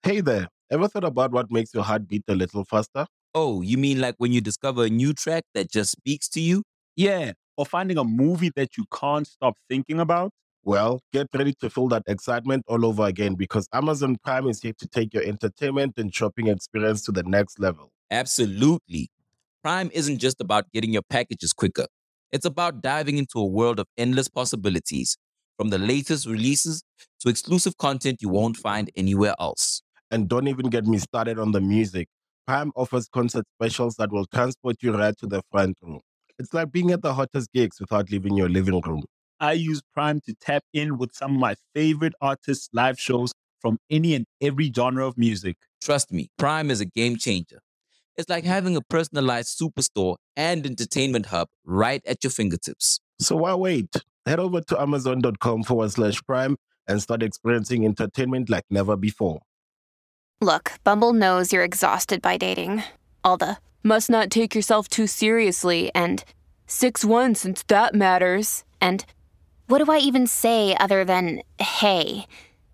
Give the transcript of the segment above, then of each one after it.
Hey there, ever thought about what makes your heart beat a little faster? Oh, you mean like when you discover a new track that just speaks to you? Yeah, or finding a movie that you can't stop thinking about. Well, get ready to feel that excitement all over again because Amazon Prime is here to take your entertainment and shopping experience to the next level. Absolutely. Prime isn't just about getting your packages quicker. It's about diving into a world of endless possibilities, from the latest releases to exclusive content you won't find anywhere else. And don't even get me started on the music. Prime offers concert specials that will transport you right to the front row. It's like being at the hottest gigs without leaving your living room. I use Prime to tap in with some of my favorite artists' live shows from any and every genre of music. Trust me, Prime is a game changer. It's like having a personalized superstore and entertainment hub right at your fingertips. So why wait? Head over to amazon.com/prime and start experiencing entertainment like never before. Look, Bumble knows you're exhausted by dating. All the must not take yourself too seriously and 6'1" since that matters. And what do I even say other than hey?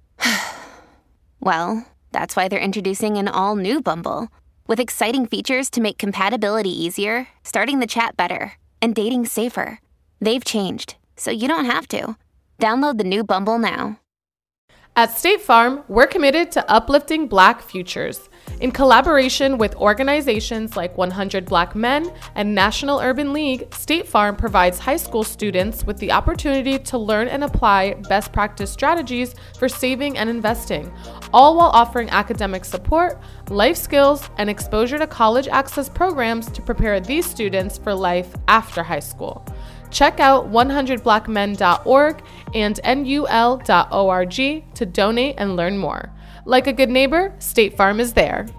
Well, that's why they're introducing an all-new Bumble with exciting features to make compatibility easier, starting the chat better, and dating safer. They've changed, so you don't have to. Download the new Bumble now. At State Farm, we're committed to uplifting Black futures. In collaboration with organizations like 100 Black Men and National Urban League, State Farm provides high school students with the opportunity to learn and apply best practice strategies for saving and investing, all while offering academic support, life skills, and exposure to college access programs to prepare these students for life after high school. Check out 100blackmen.org and nul.org to donate and learn more. Like a good neighbor, State Farm is there.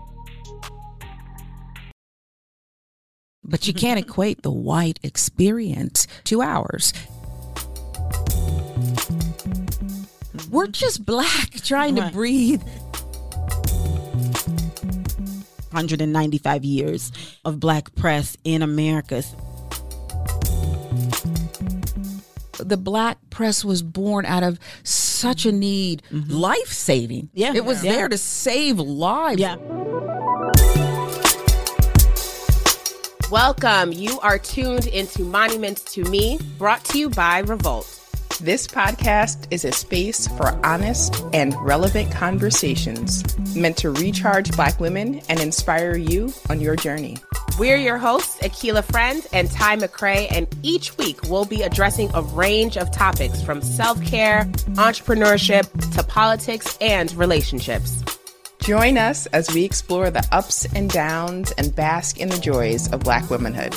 But you can't equate the white experience to ours. We're just Black trying to breathe. 195 years of Black press in America. The Black press was born out of such a need, life-saving. Yeah. It was there to save lives. Yeah. Welcome. You are tuned into Monuments to Me, brought to you by Revolt. This podcast is a space for honest and relevant conversations meant to recharge Black women and inspire you on your journey. We're your hosts, Akila Friend and Ty McCray, and each week we'll be addressing a range of topics from self-care, entrepreneurship, to politics and relationships. Join us as we explore the ups and downs and bask in the joys of Black womanhood.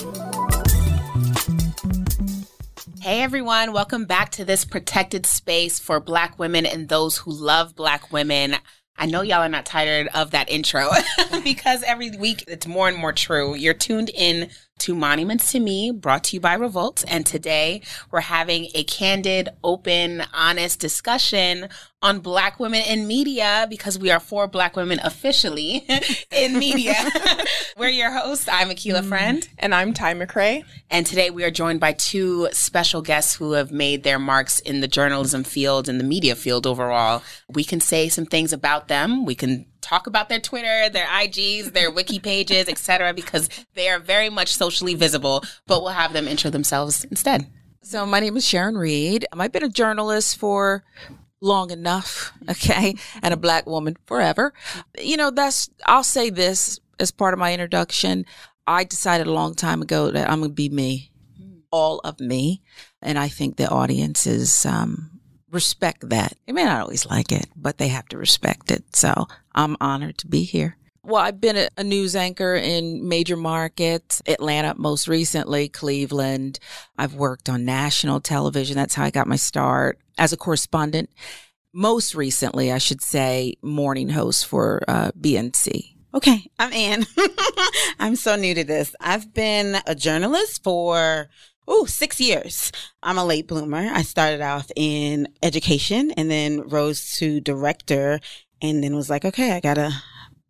Hey everyone, welcome back to this protected space for Black women and those who love Black women. I know y'all are not tired of that intro because every week it's more and more true. You're tuned in to Monuments to Me, brought to you by Revolt. And today we're having a candid, open, honest discussion on Black women in media because we are for Black women officially in media. We're your hosts. I'm Akila Friend. And I'm Ty McCray. And today we are joined by two special guests who have made their marks in the journalism field and the media field overall. We can say some things about them. We can talk about their Twitter, their IGs, their wiki pages, etc., because they are very much socially visible, but we'll have them intro themselves instead. So my name is Sharon Reed. I've been a journalist for long enough, okay, and a Black woman forever. You know, I'll say this as part of my introduction. I decided a long time ago that I'm going to be me, all of me, and I think the audience is respect that. They may not always like it, but they have to respect it. So I'm honored to be here. Well, I've been a news anchor in major markets, Atlanta most recently, Cleveland. I've worked on national television. That's how I got my start as a correspondent. Most recently, I should say, morning host for BNC. Okay, I'm Ann. I'm so new to this. I've been a journalist for 6 years. I'm a late bloomer. I started off in education and then rose to director and then was like, okay, I gotta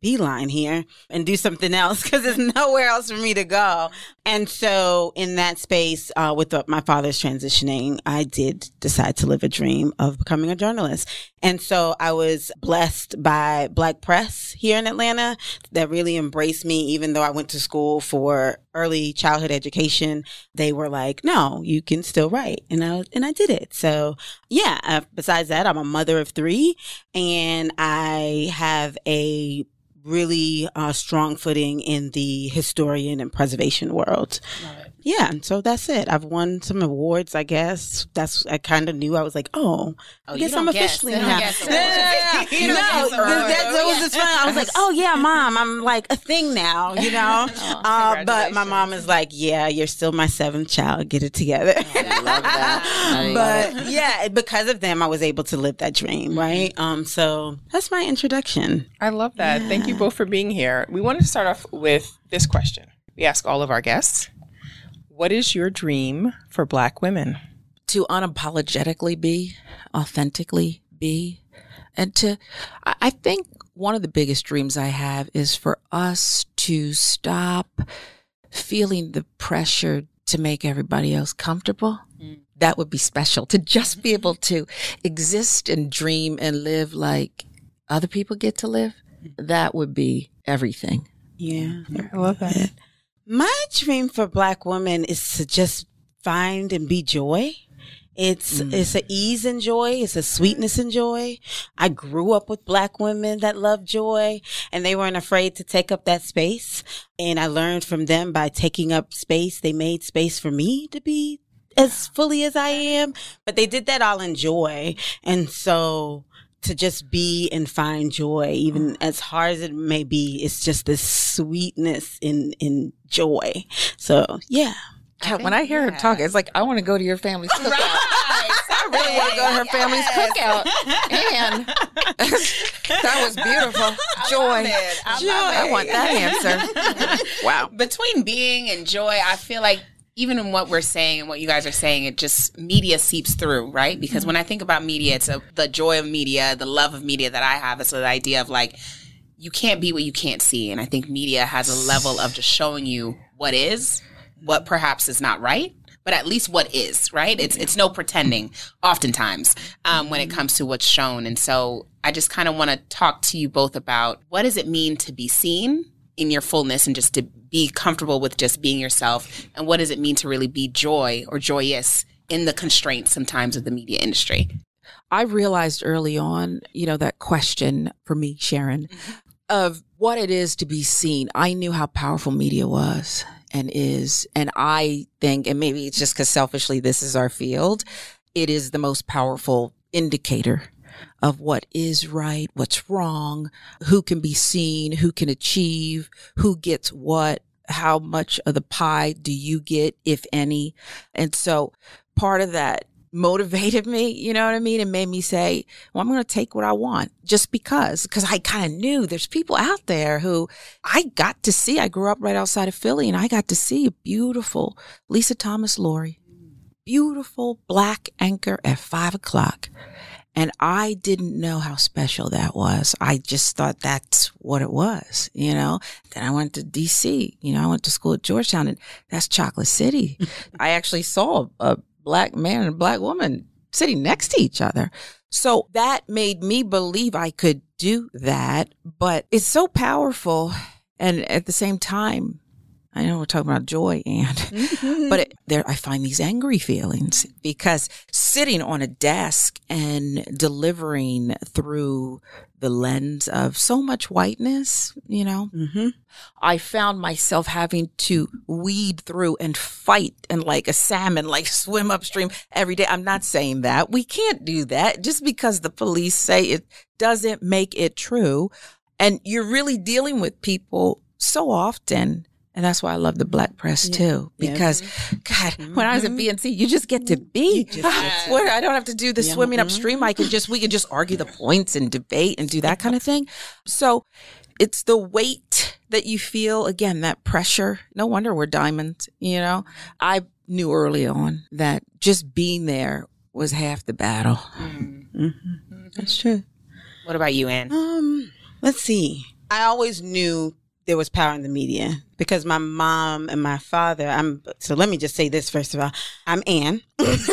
beeline here and do something else because there's nowhere else for me to go. And so in that space, with my father's transitioning, I did decide to live a dream of becoming a journalist. And so I was blessed by Black Press here in Atlanta that really embraced me, even though I went to school for early childhood education. They were like, no, you can still write. And I did it. So yeah, besides that, I'm a mother of 3 and I have a really strong footing in the historian and preservation world. Yeah, and so that's it. I've won some awards, I guess. I kind of knew. I was like, I guess I'm officially now. That was just fun. I was like, oh yeah, Mom, I'm like a thing now, you know. But my mom is like, yeah, you're still my 7th child. Get it together. I love that. But yeah, because of them, I was able to live that dream, right? So that's my introduction. I love that. Yeah. Thank you both for being here. We wanted to start off with this question. We ask all of our guests, what is your dream for Black women? To unapologetically be, authentically be, and I think one of the biggest dreams I have is for us to stop feeling the pressure to make everybody else comfortable. That would be special, to just be able to exist and dream and live like other people get to live. That would be everything. Yeah, I love that. Yeah. My dream for Black women is to just find and be joy. It's a ease and joy. It's a sweetness and joy. I grew up with Black women that love joy, and they weren't afraid to take up that space. And I learned from them by taking up space. They made space for me to be as fully as I am, but they did that all in joy. And so to just be and find joy, even as hard as it may be, it's just this sweetness in joy. So, yeah. When I hear her talk, it's like, I want to go to your family's cookout. I really want to go to her family's cookout. And that was beautiful. Joy. I want that answer. Wow. Between being and joy, I feel like even in what we're saying and what you guys are saying, it just, media seeps through, right? Because when I think about media, it's the joy of media, the love of media that I have. It's the idea of like, you can't be what you can't see. And I think media has a level of just showing you what is, what perhaps is not right, but at least what is, right? It's no pretending oftentimes when it comes to what's shown. And so I just kind of want to talk to you both about what does it mean to be seen in your fullness and just to be comfortable with just being yourself, and what does it mean to really be joy or joyous in the constraints sometimes of the media industry? I realized early on, that question for me, Sharon, of what it is to be seen. I knew how powerful media was and is, and I think, and maybe it's just because selfishly this is our field, it is the most powerful indicator of what is right, what's wrong, who can be seen, who can achieve, who gets what, how much of the pie do you get, if any. And so part of that motivated me, you know what I mean? And made me say, well, I'm going to take what I want just because I kind of knew there's people out there who I got to see. I grew up right outside of Philly and I got to see a beautiful Lisa Thomas Laurie, beautiful Black anchor at 5:00. And I didn't know how special that was. I just thought that's what it was, Then I went to D.C., I went to school at Georgetown, and that's Chocolate City. I actually saw a Black man and a Black woman sitting next to each other. So that made me believe I could do that. But it's so powerful. And at the same time, I know we're talking about joy, but I find these angry feelings because sitting on a desk and delivering through the lens of so much whiteness, I found myself having to weed through and fight and like a salmon, like swim upstream every day. I'm not saying that. We can't do that just because the police say it doesn't make it true. And you're really dealing with people so often. And that's why I love the Black press too, because God, when I was at BNC, you just get to be where I don't have to do the swimming upstream. We can just argue the points and debate and do that kind of thing. So it's the weight that you feel, again, that pressure. No wonder we're diamonds, I knew early on that just being there was half the battle. That's true. What about you, Ann? Let's see. I always knew there was power in the media because my mom and my father, so let me just say this first of all. I'm Ann. Because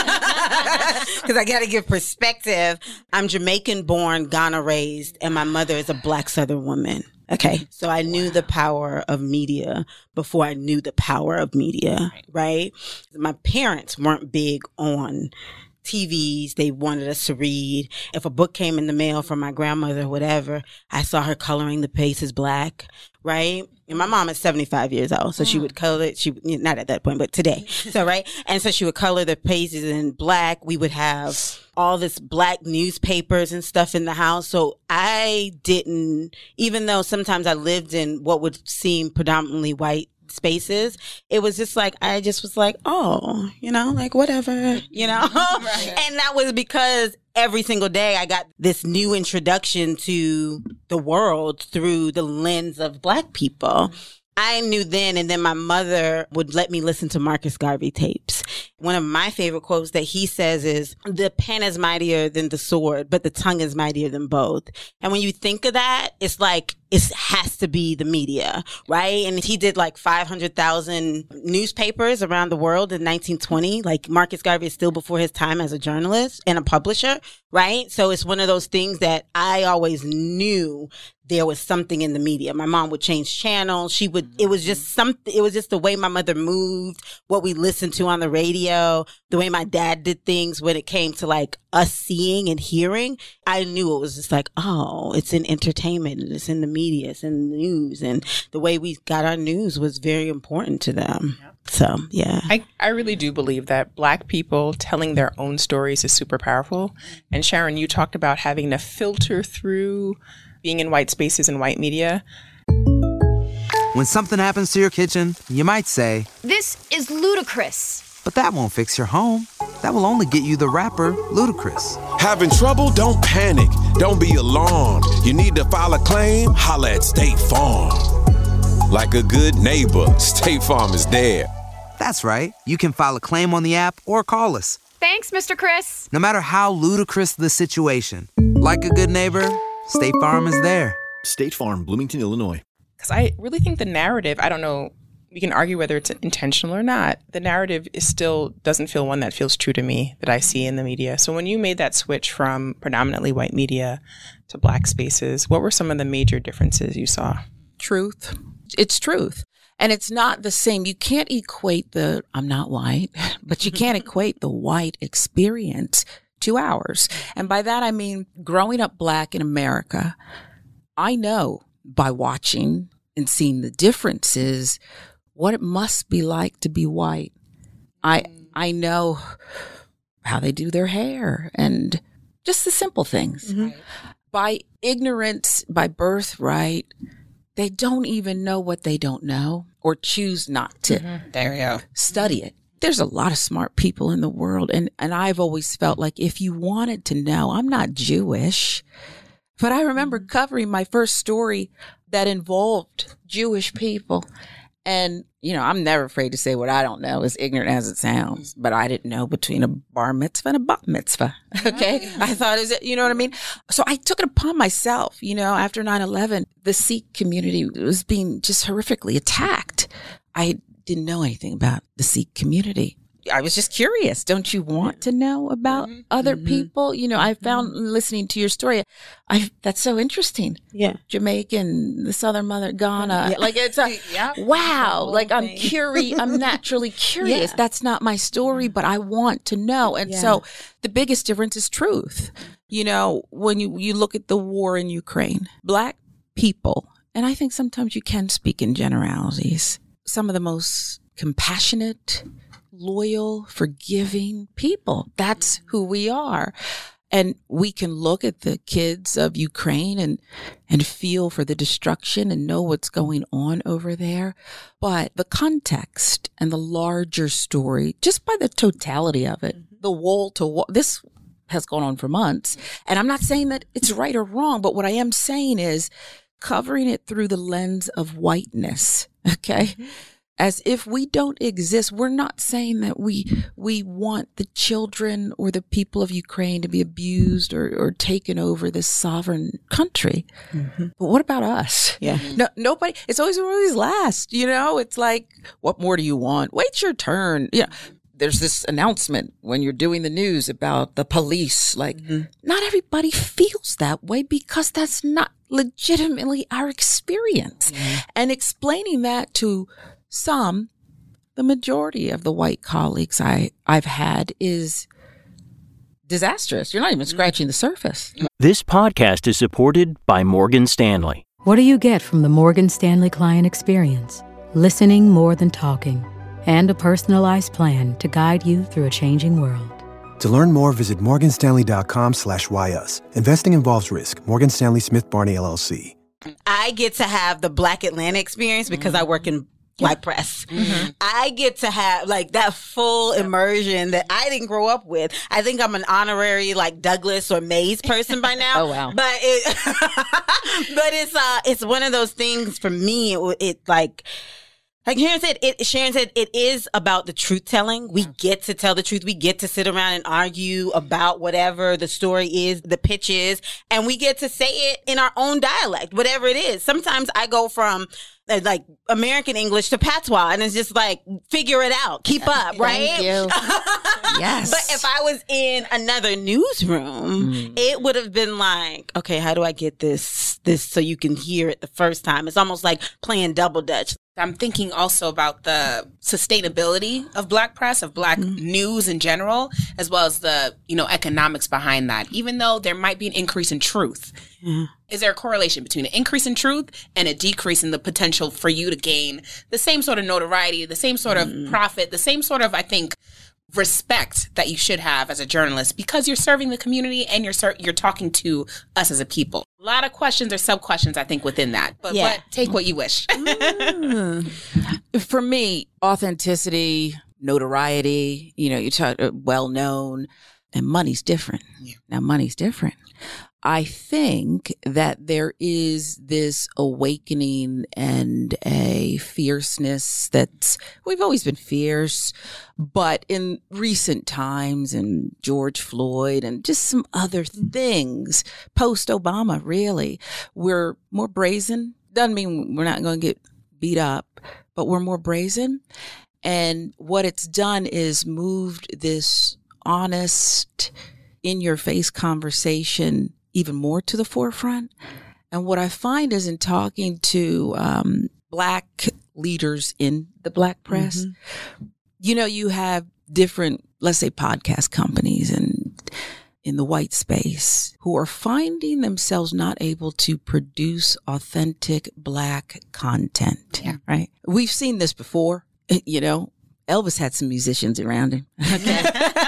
I got to give perspective. I'm Jamaican born, Ghana raised, and my mother is a Black Southern woman. Okay. So I knew the power of media before I knew the power of media, right? My parents weren't big on TVs. They wanted us to read. If a book came in the mail from my grandmother or whatever, I saw her coloring the pages black, right? And my mom is 75 years old, so she would color it. Not at that point, but today. So, right? And so she would color the pages in black. We would have all this black newspapers and stuff in the house. So I didn't, even though sometimes I lived in what would seem predominantly white spaces, it was just like, I just was like, oh, like whatever, Right. And that was because every single day I got this new introduction to the world through the lens of Black people. I knew then, and then my mother would let me listen to Marcus Garvey tapes. One of my favorite quotes that he says is, the pen is mightier than the sword, but the tongue is mightier than both. And when you think of that, it's like, it has to be the media, right? And he did like 500,000 newspapers around the world in 1920. Like Marcus Garvey is still before his time as a journalist and a publisher, right? So it's one of those things that I always knew there was something in the media. My mom would change channels. It was just something, it was just the way my mother moved, what we listened to on the radio, the way my dad did things when it came to like us seeing and hearing. I knew it was just like, oh, it's in entertainment, it's in the media, it's in the news. And the way we got our news was very important to them. Yep. So, yeah. I really do believe that Black people telling their own stories is super powerful. And Sharon, you talked about having to filter through being in white spaces and white media. When something happens to your kitchen, you might say, "This is ludicrous." But that won't fix your home. That will only get you the rapper, Ludacris. Having trouble? Don't panic. Don't be alarmed. You need to file a claim? Holla at State Farm. Like a good neighbor, State Farm is there. That's right. You can file a claim on the app or call us. Thanks, Mr. Chris. No matter how ludicrous the situation, like a good neighbor, State Farm is there. State Farm, Bloomington, Illinois. Because I really think the narrative, I don't know, we can argue whether it's intentional or not. The narrative doesn't feel one that feels true to me that I see in the media. So when you made that switch from predominantly white media to Black spaces, what were some of the major differences you saw? Truth. It's truth. And it's not the same. You can't equate I'm not white, but you can't equate the white experience to ours. And by that, I mean, growing up Black in America, I know by watching and seeing the differences what it must be like to be white. I know how they do their hair and just the simple things. Mm-hmm. By ignorance, by birthright, they don't even know what they don't know or choose not to There we go. Study it. There's a lot of smart people in the world. And I've always felt like if you wanted to know, I'm not Jewish, but I remember covering my first story that involved Jewish people. And, I'm never afraid to say what I don't know, as ignorant as it sounds. But I didn't know between a bar mitzvah and a bat mitzvah. Okay. I thought, you know what I mean? So I took it upon myself, after 9/11, the Sikh community was being just horrifically attacked. I didn't know anything about the Sikh community. I was just curious. Don't you want to know about other people? I found listening to your story, that's so interesting. Yeah. Jamaican, the Southern Mother, Ghana. Yeah. Like it's wow. Like I'm curious. I'm naturally curious. Yeah. That's not my story, but I want to know. And so the biggest difference is truth. When you look at the war in Ukraine, Black people, and I think sometimes you can speak in generalities, some of the most compassionate, loyal, forgiving people. That's who we are. And we can look at the kids of Ukraine and feel for the destruction and know what's going on over there. But the context and the larger story, just by the totality of it, the wall to wall, this has gone on for months. And I'm not saying that it's right or wrong, but what I am saying is covering it through the lens of whiteness. Okay. as if we don't exist. We're not saying that we want the children or the people of Ukraine to be abused or taken over this sovereign country. Mm-hmm. But what about us? Yeah. No, nobody, it's always last, it's like, what more do you want? Wait your turn. Yeah. There's this announcement when you're doing the news about the police. Like, not everybody feels that way because that's not legitimately our experience. And explaining that to the majority of the white colleagues I've had is disastrous. You're not even scratching the surface. This podcast is supported by Morgan Stanley. What do you get from the Morgan Stanley client experience? Listening more than talking, and a personalized plan to guide you through a changing world. To learn more, visit morganstanley.com/whyus. Investing involves risk. Morgan Stanley Smith Barney, LLC. I get to have the Black Atlanta experience because I work in Black press. I get to have like that full immersion that I didn't grow up with. I think I'm an honorary like Douglas or Mays person by now. Oh wow! But it's one of those things for me. It like Sharon said, it is about the truth telling. We get to tell the truth. We get to sit around and argue about whatever the story is, the pitch is, and we get to say it in our own dialect, whatever it is. Sometimes I go from like American English to patois, and it's just like, figure it out, keep up, right? Thank you. Yes. But if I was in another newsroom, it would have been like, okay, how do I get this so you can hear it the first time? It's almost like playing double dutch. I'm thinking also about the sustainability of Black press, of Black news in general, as well as the, economics behind that. Even though there might be an increase in truth, is there a correlation between an increase in truth and a decrease in the potential for you to gain the same sort of notoriety, the same sort of profit, the same sort of, I think, respect that you should have as a journalist because you're serving the community and you're talking to us as a people? A lot of questions or sub questions, I think, within that. But take what you wish. For me, authenticity, notoriety, you talk well known, and money's different. Yeah. Now, money's different. I think that there is this awakening and a fierceness we've always been fierce, but in recent times and George Floyd and just some other things, post-Obama, really, we're more brazen. Doesn't mean we're not going to get beat up, but we're more brazen. And what it's done is moved this honest, in-your-face conversation even more to the forefront. And what I find is in talking to Black leaders in the Black press, you have different, let's say, podcast companies and in the white space who are finding themselves not able to produce authentic Black content, right? We've seen this before, Elvis had some musicians around him. Okay.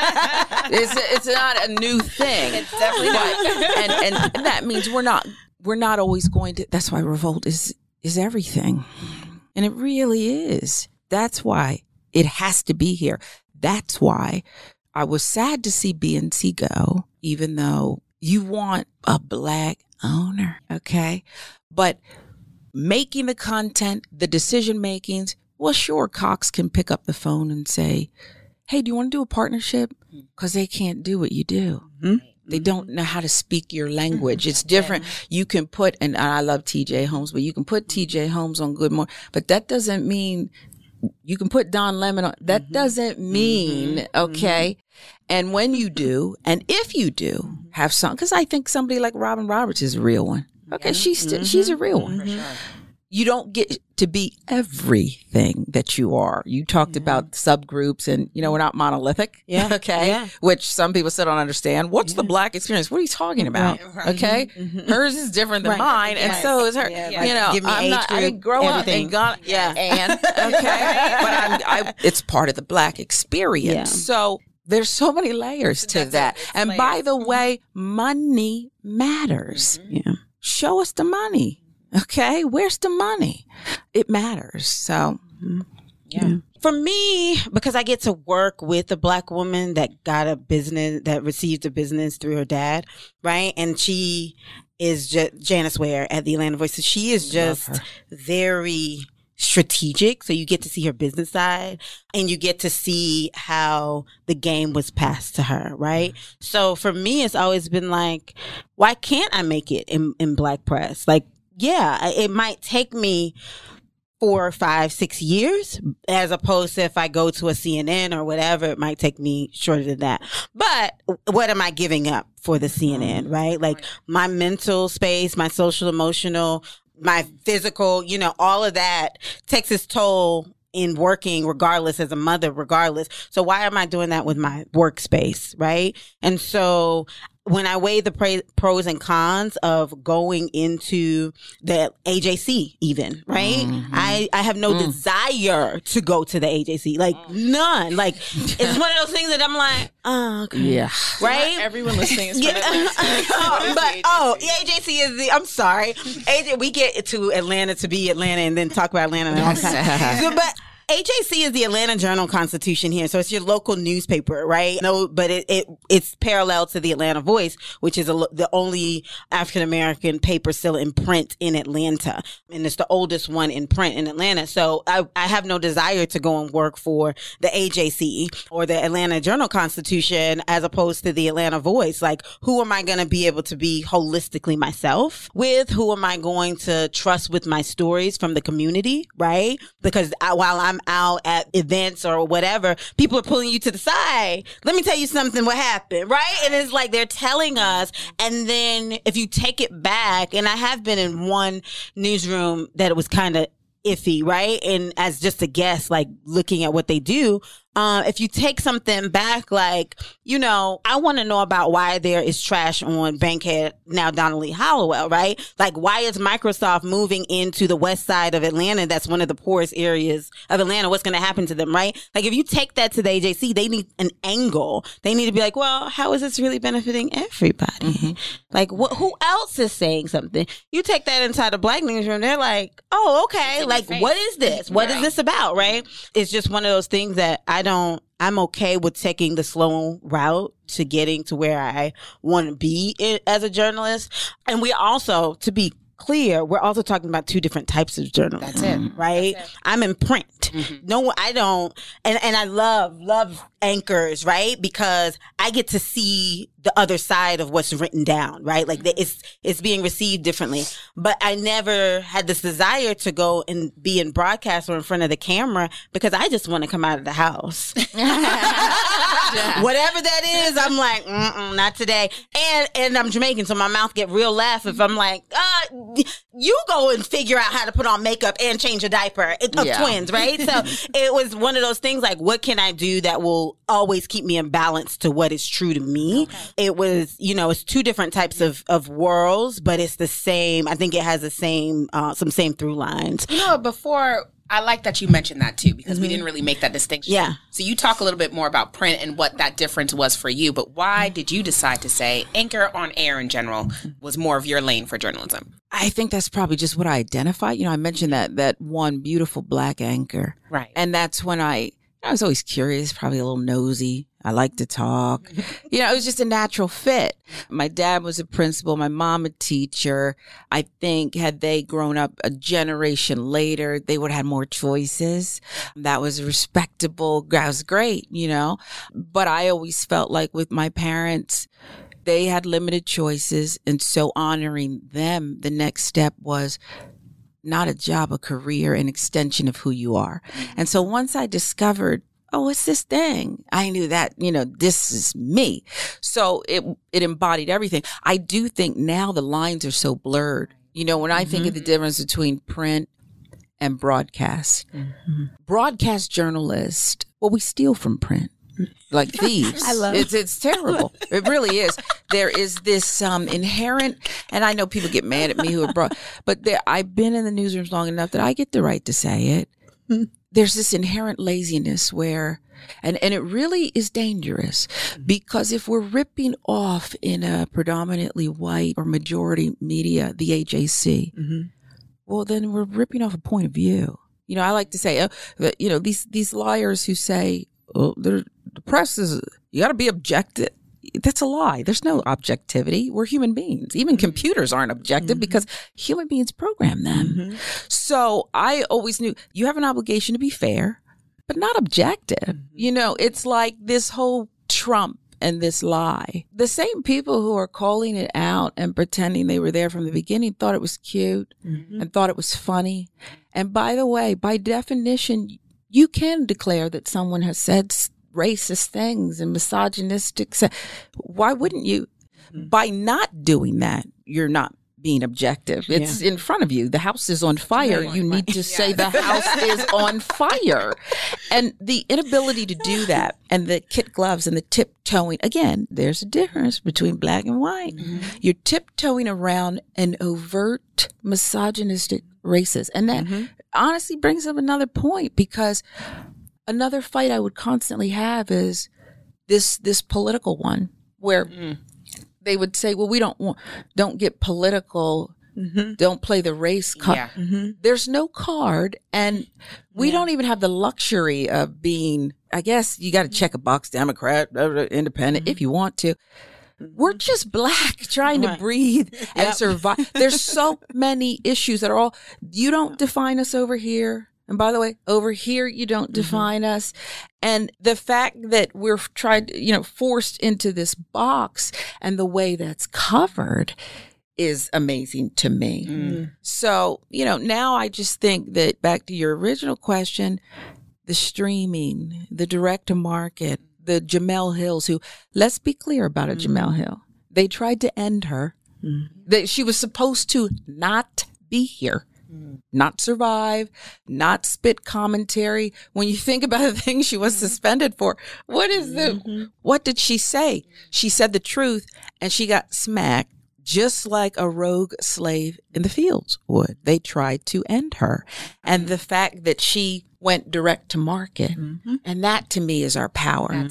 It's not a new thing. It's definitely not. And that means we're not always going to. That's why revolt is everything, and it really is. That's why it has to be here. That's why I was sad to see BNC go, even though you want a Black owner, okay, but making the content, the decision makings. Well, sure, Cox can pick up the phone and say, hey, do you want to do a partnership? Because they can't do what you do. They don't know how to speak your language. It's different. You can put, and I love TJ Holmes, but you can put TJ Holmes on Good Morning. But that doesn't mean you can put Don Lemon on. That doesn't mean, okay? And when you do, and if you do have some, because I think somebody like Robin Roberts is a real one. Okay, she's a real one. You don't get to be everything that you are. You talked about subgroups and, we're not monolithic. Yeah. Okay. Yeah. Which some people still don't understand. What's the Black experience? What are you talking about? Right. Okay. Hers is different than mine. And so is her. Yeah, give me I didn't grow everything. Up and got, and okay. But it's part of the Black experience. Yeah. So there's so many layers to that. And layers. By the way, money matters. Yeah. Show us the money. Okay, where's the money? It matters. So, For me, because I get to work with a Black woman that got a business, that received a business through her dad, right? And she is just Janice Ware at the Atlanta Voice. So she is just very strategic. So you get to see her business side and you get to see how the game was passed to her, right? So for me, it's always been like, why can't I make it in Black press? Like, yeah, it might take me 4, 5, 6 years, as opposed to if I go to a CNN or whatever, it might take me shorter than that. But what am I giving up for the CNN, right? Like my mental space, my social, emotional, my physical, you know, all of that takes its toll in working regardless, as a mother, regardless. So why am I doing that with my workspace, right? And so when I weigh the pros and cons of going into the AJC even, right? I have no desire to go to the AJC, like none. Like it's one of those things that I'm like, oh, okay. Yeah. Right? Not everyone listening is the AJC is the, I'm sorry. We get to Atlanta to be Atlanta and then talk about Atlanta and all that. So, but AJC is the Atlanta Journal-Constitution here, so it's your local newspaper, right? No, but it's parallel to the Atlanta Voice, which is the only African-American paper still in print in Atlanta, and it's the oldest one in print in Atlanta. So I have no desire to go and work for the AJC or the Atlanta Journal-Constitution as opposed to the Atlanta Voice. Like, who am I going to be able to be holistically myself with? Who am I going to trust with my stories from the community, right? Because while I'm out at events or whatever, people are pulling you to the side. Let me tell you something, what happened, right? And it's like they're telling us, and then if you take it back, and I have been in one newsroom that it was kind of iffy, right? And as just a guest, like looking at what they do, if you take something back, like, you know, I want to know about why there is trash on Bankhead, now Donnelly Hollowell, right? Like, why is Microsoft moving into the west side of Atlanta? That's one of the poorest areas of Atlanta. What's going to happen to them, right? Like, if you take that to the AJC, they need an angle. They need to be like, well, how is this really benefiting everybody? Like, who else is saying something? You take that inside a Black newsroom, they're like, oh, okay. Like, what is this? What is this about, right? It's just one of those things that I'm okay with taking the slow route to getting to where I want to be as a journalist. And we also, to be clear, we're also talking about two different types of journalism. That's it. Right? That's it. I'm in print. No, I don't. And I love anchors, right? Because I get to see the other side of what's written down, right? Like it's being received differently. But I never had this desire to go and be in broadcast or in front of the camera because I just want to come out of the house. Whatever that is, I'm like, not today. And I'm Jamaican, so my mouth get real laugh if I'm like, you go and figure out how to put on makeup and change a diaper of twins, right? So it was one of those things like, what can I do that will always keep me in balance to what is true to me? Okay. It was, you know, it's two different types of worlds, but it's the same. I think it has the same, some same through lines. You know, before, I like that you mentioned that too, because we didn't really make that distinction. Yeah. So you talk a little bit more about print and what that difference was for you, but why did you decide to say anchor on air in general was more of your lane for journalism? I think that's probably just what I identify. You know, I mentioned that one beautiful Black anchor. Right. And that's when I was always curious, probably a little nosy. I like to talk. You know, it was just a natural fit. My dad was a principal, my mom a teacher. I think had they grown up a generation later, they would have had more choices. That was respectable. That was great, you know. But I always felt like with my parents, they had limited choices. And so honoring them, the next step was not a job, a career, an extension of who you are. And so once I discovered, oh, it's this thing, I knew that, you know, this is me. So it embodied everything. I do think now the lines are so blurred. You know, when I think of the difference between print and broadcast, broadcast journalists, well, we steal from print. Like thieves. I love it. It's terrible. It really is. There is this inherent, and I know people get mad at me who are but I've been in the newsrooms long enough that I get the right to say it. There's this inherent laziness where, and it really is dangerous, because if we're ripping off in a predominantly white or majority media, the AJC, well, then we're ripping off a point of view. You know, I like to say, that, you know, these liars who say, oh, the press is, you got to be objective. That's a lie. There's no objectivity. We're human beings. Even computers aren't objective because human beings program them. So I always knew you have an obligation to be fair, but not objective. You know, it's like this whole Trump and this lie. The same people who are calling it out and pretending they were there from the beginning thought it was cute and thought it was funny. And by the way, by definition, you can declare that someone has said racist things and misogynistic. Why wouldn't you? By not doing that, you're not being objective. It's in front of you. The house is on fire. You need to say the house is on fire. And the inability to do that and the kid gloves and the tiptoeing, again, there's a difference between black and white. You're tiptoeing around an overt misogynistic racist. And that honestly brings up another point, because another fight I would constantly have is this political one where they would say, well, we don't get political, don't play the race card. There's no card, and we don't even have the luxury of being, I guess you got to check a box, Democrat, independent, if you want to. We're just black trying to breathe and survive. There's so many issues that are all, you don't define us over here. And by the way, over here, you don't define us. And the fact that we're forced into this box and the way that's covered is amazing to me. So, now I just think that, back to your original question, the streaming, the direct to market, the Jemele Hills, who, let's be clear about it, Jemele Hill. They tried to end her. She was supposed to not be here. Not survive, not spit commentary. When you think about the things she was suspended for, what did she say? She said the truth, and she got smacked just like a rogue slave in the fields would. They tried to end her. And the fact that she went direct to market, and that to me is our power.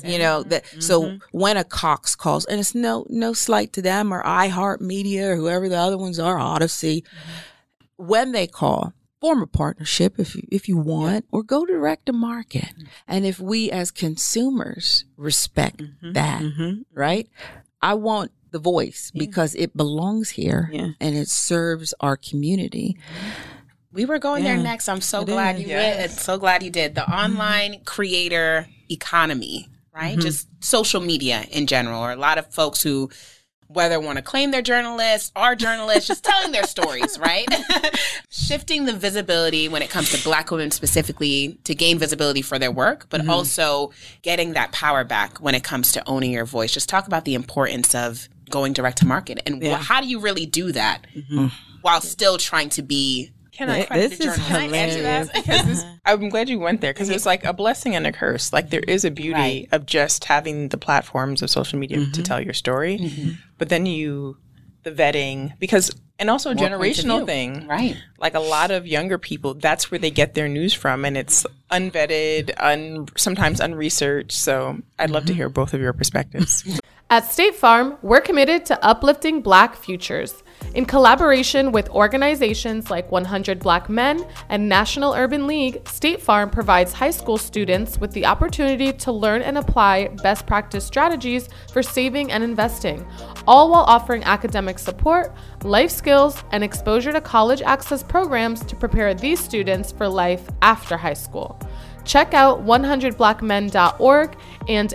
So when a Cox calls, and it's no slight to them or iHeartMedia or whoever the other ones are, Odyssey, when they call, form a partnership if you want, or go direct to market. And if we as consumers respect that, right? I want the voice because it belongs here and it serves our community. We were going there next. I'm so glad you did. So glad you did. The online creator economy, right? Just social media in general, or a lot of folks who, whether want to claim they're journalists, are journalists, just telling their stories, right? Shifting the visibility when it comes to Black women specifically to gain visibility for their work, but also getting that power back when it comes to owning your voice. Just talk about the importance of going direct to market and how do you really do that while still trying to be Can I answer that? Because I'm glad you went there, because it's like a blessing and a curse. Like, there is a beauty of just having the platforms of social media to tell your story, but then the vetting, and also a generational thing. Right. Like, a lot of younger people, that's where they get their news from, and it's unvetted, sometimes unresearched. So I'd love to hear both of your perspectives. At State Farm, we're committed to uplifting Black futures. In collaboration with organizations like 100 Black Men and National Urban League, State Farm provides high school students with the opportunity to learn and apply best practice strategies for saving and investing, all while offering academic support, life skills, and exposure to college access programs to prepare these students for life after high school. Check out 100blackmen.org and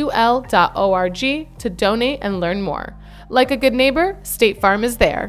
nul.org to donate and learn more. Like a good neighbor, State Farm is there.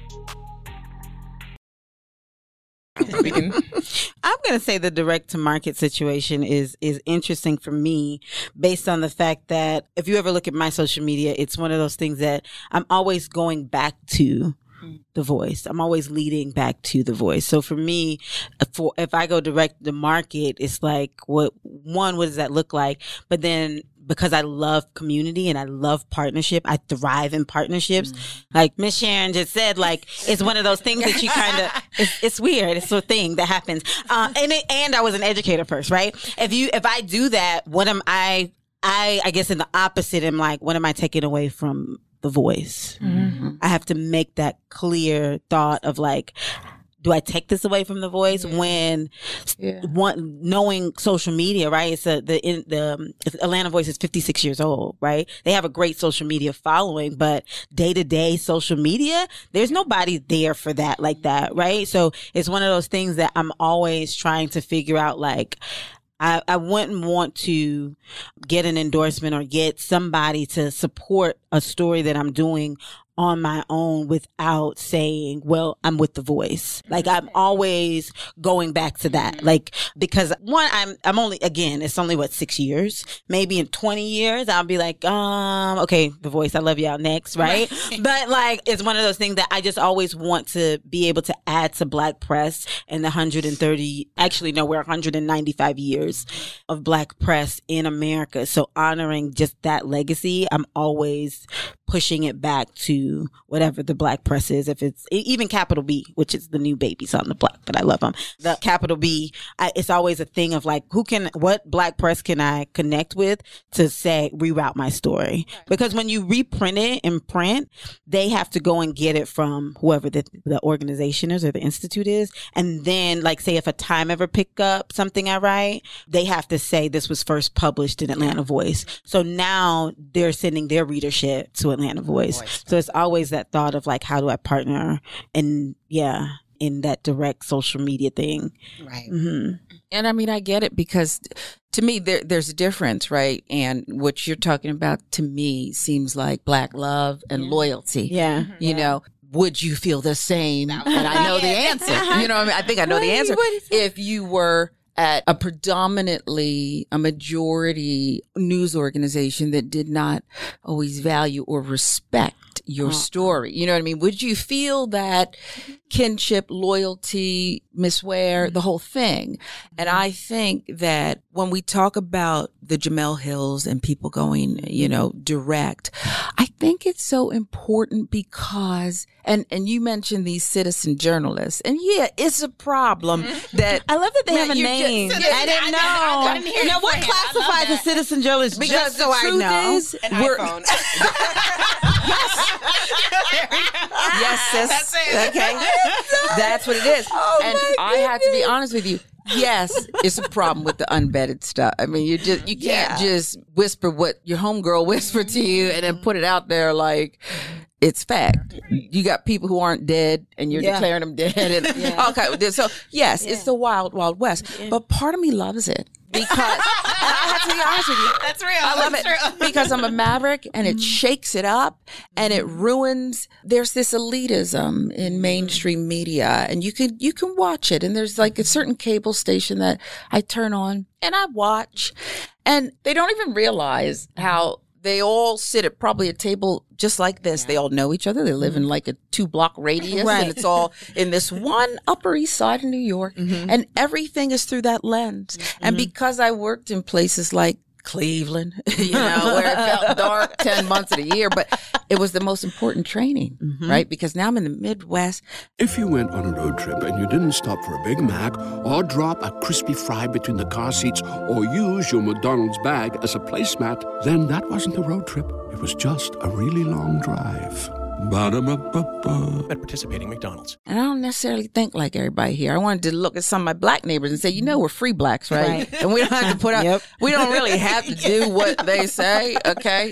I'm going to say the direct to market situation is interesting for me, based on the fact that if you ever look at my social media, it's one of those things that I'm always going back to the voice. I'm always leading back to the voice. So for me, if I go direct to market, it's like, what does that look like? But then, because I love community and I love partnership, I thrive in partnerships. Like Miss Sharon just said, like, it's one of those things that you kind of, it's weird. It's a thing that happens. And I was an educator first, right? If I do that, what am I guess in the opposite, I'm like, what am I taking away from the voice? I have to make that clear thought of, like, do I take this away from The Voice when knowing social media, right? It's the Atlanta Voice is 56 years old, right? They have a great social media following, but day-to-day social media, there's nobody there for that like that, right? So it's one of those things that I'm always trying to figure out, like, I wouldn't want to get an endorsement or get somebody to support a story that I'm doing on my own without saying, well, I'm with The Voice. Like, I'm always going back to that. Like, because one, I'm only, again, it's only 6 years. Maybe in 20 years, I'll be like, okay, The Voice, I love y'all, next, right? But like, it's one of those things that I just always want to be able to add to Black press and the 195 years of Black press in America. So honoring just that legacy, I'm always pushing it back to whatever the Black press is. If it's even Capital B, which is the new babies on the block, but I love them. The Capital B, it's always a thing of like, what Black press can I connect with to say, reroute my story? Because when you reprint it in print, they have to go and get it from whoever the organization is or the institute is. And then, like, say if a Time ever pick up something I write, they have to say this was first published in Atlanta Voice. So now they're sending their readership to Atlanta Voice. So it's always that thought of like, how do I partner in that direct social media thing. Right. Mm-hmm. And I mean, I get it, because to me, there's a difference, right? And what you're talking about to me seems like Black love and loyalty. Yeah. You know, would you feel the same? And I know the answer. You know what I mean? I think I know the answer. If you were at a majority news organization that did not always value or respect your story. You know what I mean? Would you feel that kinship, loyalty, Miss Ware, the whole thing? And I think that when we talk about the Jemele Hills and people going, direct, I think it's so important because, and you mentioned these citizen journalists, and it's a problem that I love that they have a name. I didn't know. Now, what classifies a citizen journalist? Because just so I know, is, an iPhone. Yes, sis. That's it. Okay, that's what it is. And I have to be honest with you. Yes, it's a problem with the unvetted stuff. I mean, you can't just whisper what your homegirl whispered to you and then put it out there like it's fact. You got people who aren't dead and you're declaring them dead. And okay, so yes, it's the wild, wild west. Yeah. But part of me loves it. Because, and I have to be honest with you. That's real. I love it because I'm a maverick and it shakes it up and it ruins. There's this elitism in mainstream media and you can watch it. And there's like a certain cable station that I turn on and I watch and they don't even realize how they all sit at probably a table just like this. They all know each other. They live in like a 2-block radius and it's all in this one Upper East Side of New York. And everything is through that lens. And because I worked in places like Cleveland, where it felt dark 10 months of the year, but it was the most important training, right? Because now I'm in the Midwest. If you went on a road trip and you didn't stop for a Big Mac or drop a crispy fry between the car seats or use your McDonald's bag as a placemat, then that wasn't a road trip. It was just a really long drive. Ba-da-ba-ba-ba. At participating McDonald's. And I don't necessarily think like everybody here. I wanted to look at some of my Black neighbors and say, we're free Blacks, right? And we don't have to put up, we don't really have to do what they say, okay?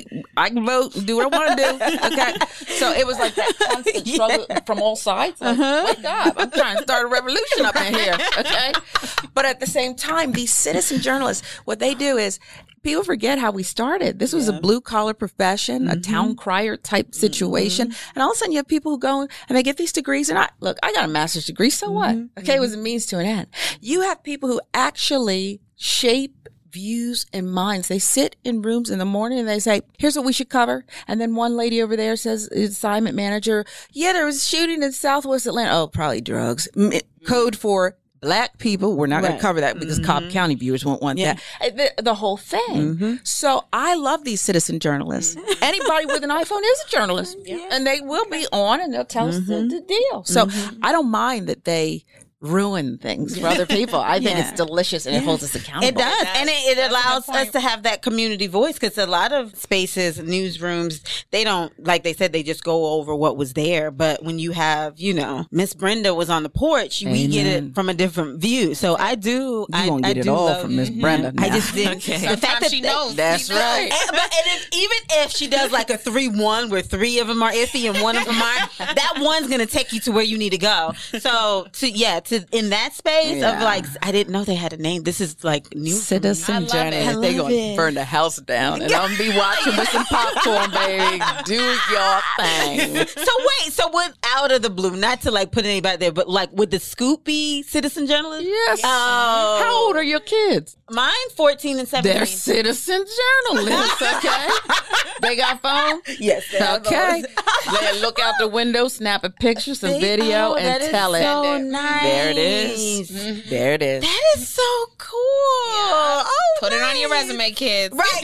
I can vote and do what I want to do, okay? So it was like that constant struggle from all sides. Like, wake up, I'm trying to start a revolution up in here, okay? But at the same time, these citizen journalists, what they do is, people forget how we started. This was a blue-collar profession, a town crier type situation. And all of a sudden you have people who go and they get these degrees. And I got a master's degree, so what? Okay, it was a means to an end. You have people who actually shape views and minds. They sit in rooms in the morning and they say, here's what we should cover. And then one lady over there says, assignment manager, there was a shooting in Southwest Atlanta. Oh, probably drugs. Code for Black people, we're not going to cover that because Cobb County viewers won't want that. The whole thing. So I love these citizen journalists. Anybody with an iPhone is a journalist. And they will be on and they'll tell us the deal. So I don't mind that they ruin things for other people. I think it's delicious and it holds us accountable. It does. And it allows us to have that community voice, because a lot of spaces, newsrooms, they don't, like they said, they just go over what was there. But when you have, Miss Brenda was on the porch, we get it from a different view. So I do. You won't get it all from Miss Brenda now. I just didn't. Okay. The fact that she knows. That's right. Even if she does like a 3-1 where 3 of them are iffy and 1 of them aren't, that one's going to take you to where you need to go. So in that space of like, I didn't know they had a name. This is like new citizen journalist. They're going to burn the house down, and I'm gonna be watching with some popcorn, baby. Do your thing. So what? Out of the blue, not to like put anybody there, but like, would the Scoop be citizen journalist? Yes. Oh. How old are your kids? Mine 14 and 17. They're citizen journalists. Okay. They got phone? Yes. Okay. They look out the window, snap a picture, some video, and tell it. So nice. There it is. There it is. That is so cool. Yeah. Oh, put it on your resume, kids. Right.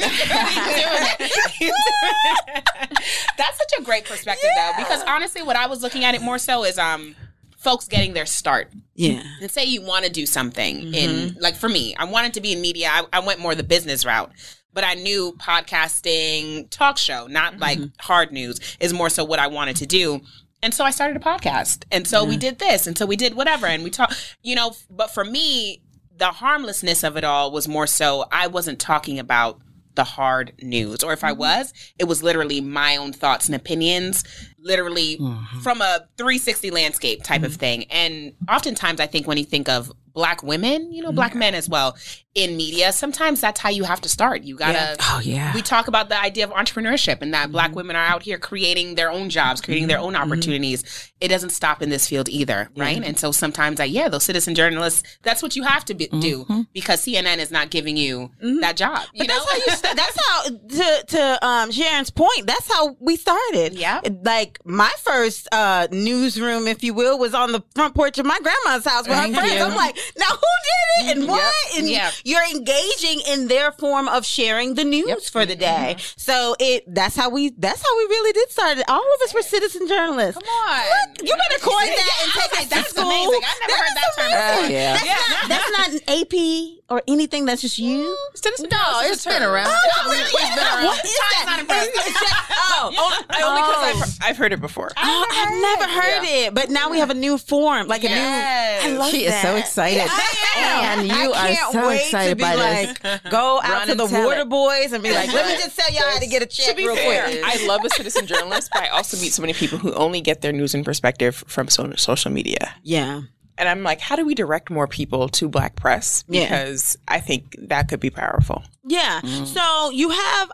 That's such a great perspective, though, because honestly, what I was looking at it more so is folks getting their start. Yeah. And say you want to do something in, like for me, I wanted to be in media. I went more the business route. But I knew podcasting, talk show, not like hard news, is more so what I wanted to do. And so I started a podcast. And so we did this. And so we did whatever. And we talked, but for me, the harmlessness of it all was more so I wasn't talking about the hard news. Or if I was, it was literally my own thoughts and opinions, literally from a 360 landscape type of thing. And oftentimes I think when you think of Black women, Black men as well, in media, sometimes that's how you have to start. You gotta, we talk about the idea of entrepreneurship and that Black women are out here creating their own jobs, creating their own opportunities. It doesn't stop in this field either, right? And so sometimes those citizen journalists, that's what you have to do because CNN is not giving you that job. But that's how to Sharon's point, that's how we started. Yeah. Like my first newsroom, if you will, was on the front porch of my grandma's house with her friends. I'm like, now who did it and what? And you're engaging in their form of sharing the news for the day. So that's how we really did start it. All of us were citizen journalists. Come on. Look, you better coin that and take it to school. Amazing. I've never heard that term before. That's not an AP or anything. That's just you. No, it's been around. What is that? Only because I've heard it before. I've never heard it, but now we have a new form, like a new. I love she is so excited, and you are so excited by this. Go out to the water boys and be like, let me just tell y'all how to get a check real quick. I love a citizen journalist, but I also meet so many people who only get their news and perspective from social media. Yeah. And I'm like, how do we direct more people to Black press? Because I think that could be powerful. Yeah. So you have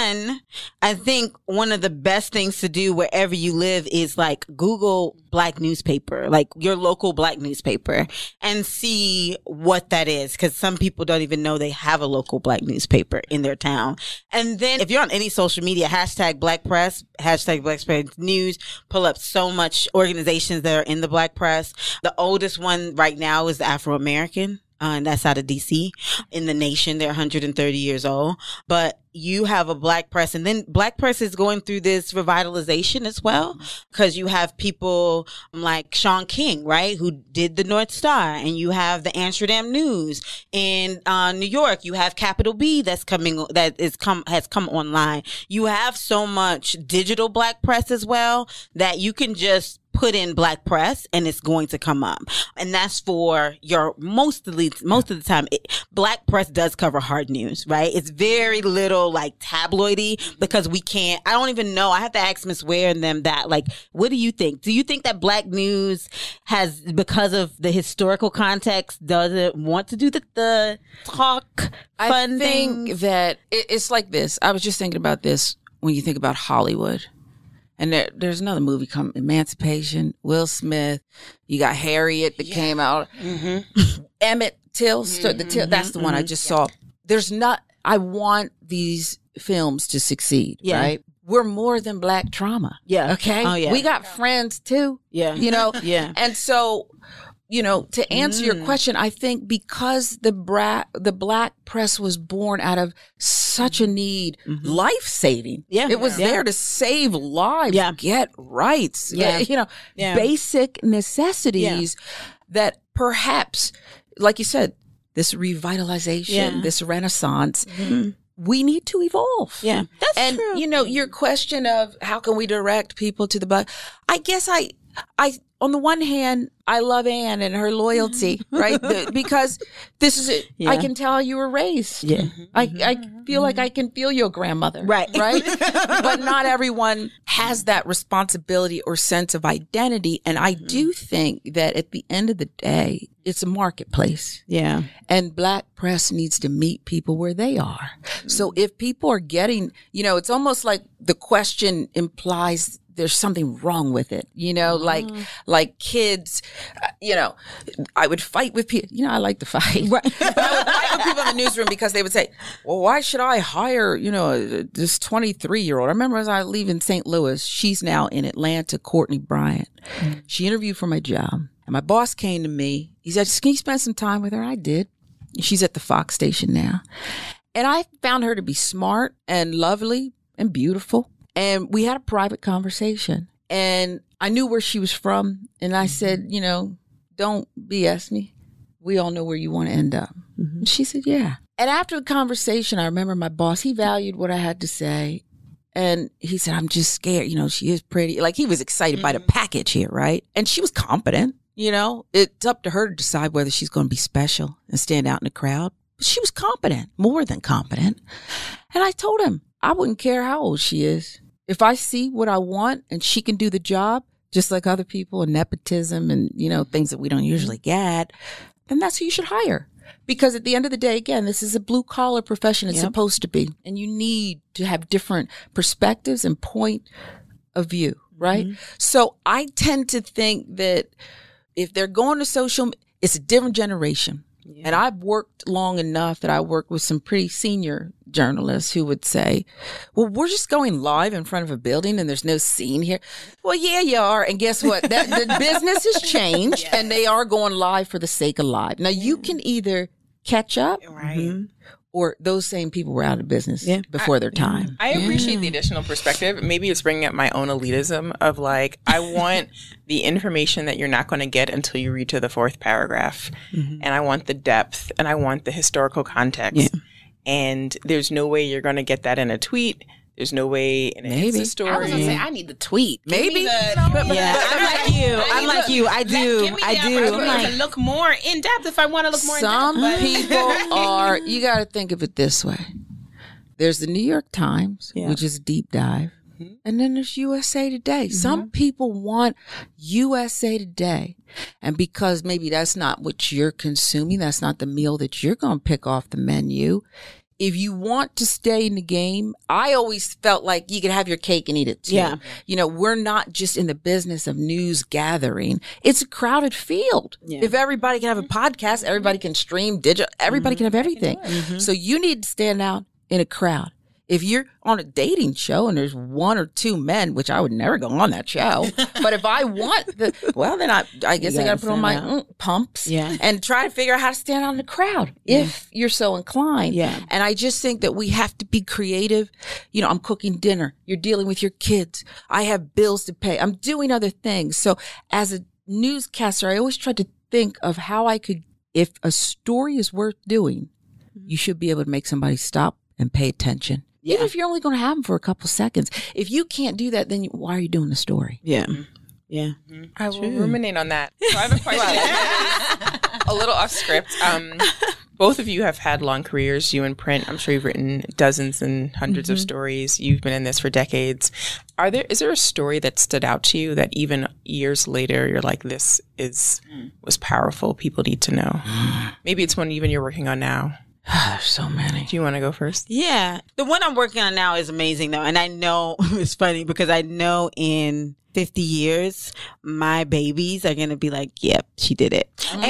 I think one of the best things to do wherever you live is like Google Black newspaper, like your local Black newspaper, and see what that is. Because some people don't even know they have a local Black newspaper in their town. And then if you're on any social media, hashtag Black press, hashtag Black press news, pull up so much organizations that are in the Black press. The oldest one right now is the Afro-American. And that's out of DC. In the nation, they're 130 years old. But you have a Black press, and then Black press is going through this revitalization as well, because you have people like Sean King, right, who did the North Star, and you have the Amsterdam News in New York. You have Capital B has come online. You have so much digital Black press as well that you can just put in Black press and it's going to come up. And that's for your most of the time. Black press does cover hard news, right? It's very little like tabloidy because I don't even know. I have to ask Miss Ware and them that, like, what do you think? Do you think that Black news has, because of the historical context, doesn't want to do the talk fun thing? I think that it's like this. I was just thinking about this when you think about Hollywood. And there's another movie come, Emancipation, Will Smith. You got Harriet that came out. Emmett Till, that's the one I just saw. I want these films to succeed, right? We're more than Black trauma. Yeah. Okay? Oh, yeah. We got friends too. Yeah. Yeah. And so, to answer your question, I think because the Black press was born out of such a need, life-saving. Yeah. It was there to save lives, get rights, basic necessities. that perhaps, like you said, this revitalization, this renaissance, we need to evolve. Yeah, that's true. And, your question of how can we direct people to the black, I guess I on the one hand, I love Anne and her loyalty, right? Because this is it. Yeah. I can tell you were raised. Yeah. I feel like I can feel your grandmother. Right. But not everyone has that responsibility or sense of identity. And I do think that at the end of the day, it's a marketplace. Yeah. And Black press needs to meet people where they are. So if people are getting, it's almost like the question implies there's something wrong with it, like kids, I would fight with people. I like to fight. Right. But I would fight with people in the newsroom because they would say, well, why should I hire, this 23-year-old? I remember as I leave in St. Louis, she's now in Atlanta, Courtney Bryant. She interviewed for my job. And my boss came to me. He said, can you spend some time with her? I did. She's at the Fox station now. And I found her to be smart and lovely and beautiful. And we had a private conversation, and I knew where she was from. And I said, don't BS me. We all know where you want to end up. And she said, yeah. And after the conversation, I remember my boss, he valued what I had to say. And he said, I'm just scared. She is pretty. Like, he was excited by the package here, right? And she was competent. It's up to her to decide whether she's going to be special and stand out in the crowd. But she was competent, more than competent. And I told him, I wouldn't care how old she is. If I see what I want and she can do the job, just like other people, and nepotism and, things that we don't usually get, then that's who you should hire. Because at the end of the day, again, this is a blue collar profession. It's supposed to be. And you need to have different perspectives and point of view, right? So I tend to think that if they're going to social, it's a different generation. Yeah. And I've worked long enough that I worked with some pretty senior journalists who would say, well, we're just going live in front of a building and there's no scene here. Well, yeah, you are. And guess what? The business has changed and they are going live for the sake of live. Now, you can either catch up or those same people were out of business before their time. I appreciate the additional perspective. Maybe it's bringing up my own elitism of like, I want the information that you're not going to get until you read to the fourth paragraph. And I want the depth and I want the historical context. And there's no way you're going to get that in a tweet. There's no way in an Insta story. I was going to say, I need the tweet. Maybe. I'm like you. I do. I'm like, look more in depth if I want to look more in depth. Some people are, you got to think of it this way. There's the New York Times, which is a deep dive. And then there's USA Today. Some people want USA Today. And because maybe that's not what you're consuming, that's not the meal that you're going to pick off the menu. If you want to stay in the game, I always felt like you could have your cake and eat it too. Yeah. We're not just in the business of news gathering. It's a crowded field. Yeah. If everybody can have a podcast, everybody can stream digital, everybody can have everything. So you need to stand out in a crowd. If you're on a dating show and there's one or two men, which I would never go on that show, but if I want then I guess I got to put on my pumps and try to figure out how to stand out in the crowd if you're so inclined. Yeah. And I just think that we have to be creative. I'm cooking dinner. You're dealing with your kids. I have bills to pay. I'm doing other things. So as a newscaster, I always try to think of how I could, if a story is worth doing, you should be able to make somebody stop and pay attention. Yeah. Even if you're only going to have them for a couple seconds. If you can't do that, then why are you doing the story? Yeah. Yeah. I will ruminate on that. So I have a question. A little off script. Both of you have had long careers. You in print, I'm sure you've written dozens and hundreds of stories. You've been in this for decades. Is there a story that stood out to you that even years later you're like, this was powerful, people need to know? Maybe it's one even you're working on now. There's so many. Do you want to go first? Yeah. The one I'm working on now is amazing, though. And I know it's funny because I know in 50 years, my babies are going to be like, yep, she did it. Oh,